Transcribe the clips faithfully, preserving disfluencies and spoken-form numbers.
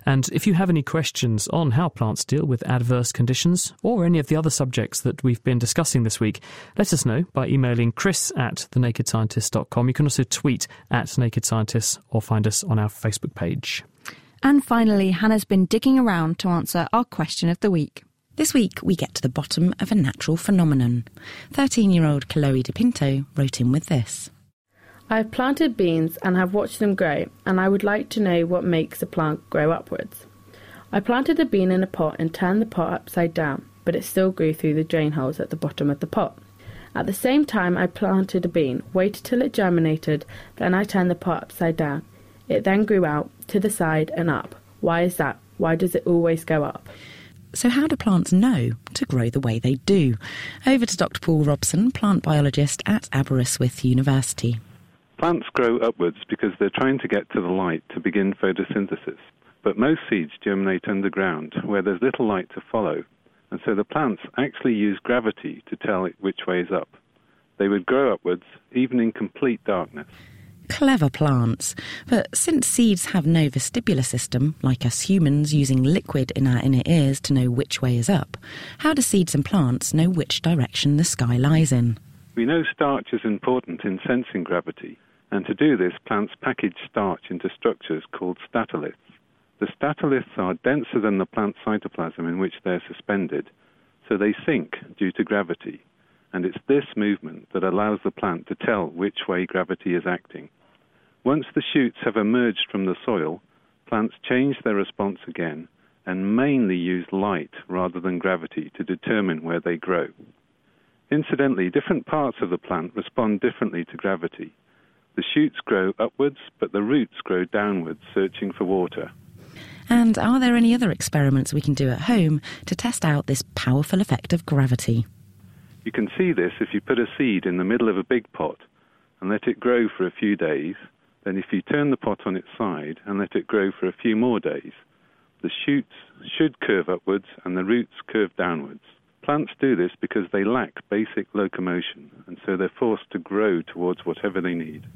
And if you have any questions on how plants deal with adverse conditions or any of the other subjects that we've been discussing this week, let us know by emailing chris at the naked scientist dot com. You can also tweet at Naked Scientists or find us on our Facebook page. And finally, Hannah's been digging around to answer our question of the week. This week, we get to the bottom of a natural phenomenon. thirteen-year-old Chloe DePinto wrote in with this. I've planted beans and have watched them grow, and I would like to know what makes a plant grow upwards. I planted a bean in a pot and turned the pot upside down, but it still grew through the drain holes at the bottom of the pot. At the same time I planted a bean, waited till it germinated, then I turned the pot upside down. It then grew out, to the side and up. Why is that? Why does it always go up? So how do plants know to grow the way they do? Over to Doctor Paul Robson, plant biologist at Aberystwyth University. Plants grow upwards because they're trying to get to the light to begin photosynthesis. But most seeds germinate underground, where there's little light to follow. And so the plants actually use gravity to tell it which way is up. They would grow upwards, even in complete darkness. Clever plants. But since seeds have no vestibular system, like us humans using liquid in our inner ears to know which way is up, how do seeds and plants know which direction the sky lies in? We know starch is important in sensing gravity, and to do this, plants package starch into structures called statoliths. The statoliths are denser than the plant cytoplasm in which they're suspended, so they sink due to gravity. And it's this movement that allows the plant to tell which way gravity is acting. Once the shoots have emerged from the soil, plants change their response again and mainly use light rather than gravity to determine where they grow. Incidentally, different parts of the plant respond differently to gravity. The shoots grow upwards, but the roots grow downwards, searching for water. And are there any other experiments we can do at home to test out this powerful effect of gravity? You can see this if you put a seed in the middle of a big pot and let it grow for a few days. Then if you turn the pot on its side and let it grow for a few more days, the shoots should curve upwards and the roots curve downwards. Plants do this because they lack basic locomotion, and so they're forced to grow towards whatever they need.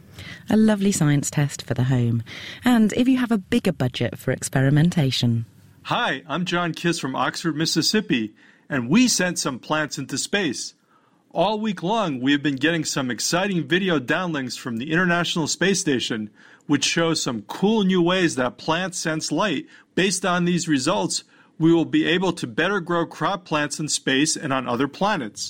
A lovely science test for the home. And if you have a bigger budget for experimentation. Hi, I'm John Kiss from Oxford, Mississippi, and we sent some plants into space. All week long, we have been getting some exciting video downlinks from the International Space Station, which shows some cool new ways that plants sense light. Based on these results, we will be able to better grow crop plants in space and on other planets.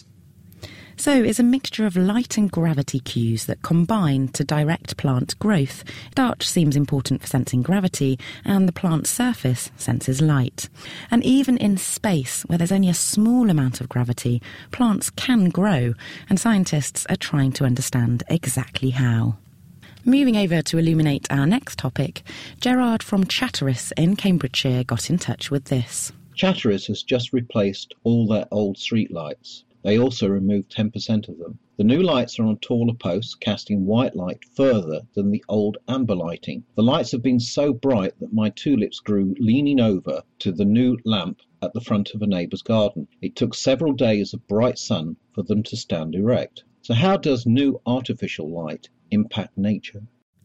So it's a mixture of light and gravity cues that combine to direct plant growth. Starch seems important for sensing gravity, and the plant surface senses light. And even in space, where there's only a small amount of gravity, plants can grow, and scientists are trying to understand exactly how. Moving over to illuminate our next topic, Gerard from Chatteris in Cambridgeshire got in touch with this. Chatteris has just replaced all their old street lights. They also removed ten percent of them. The new lights are on taller posts, casting white light further than the old amber lighting. The lights have been so bright that my tulips grew leaning over to the new lamp at the front of a neighbour's garden. It took several days of bright sun for them to stand erect. So how does new artificial light impact nature?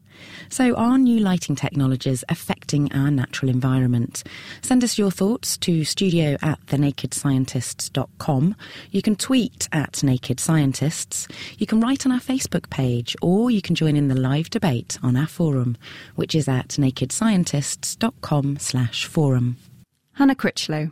So are new lighting technologies affecting our natural environment? Send us your thoughts to studio at the naked scientists dot com. You can tweet at Naked Scientists. You can write on our Facebook page, or you can join in the live debate on our forum, which is at naked scientists dot com slash forum. Hannah Critchlow.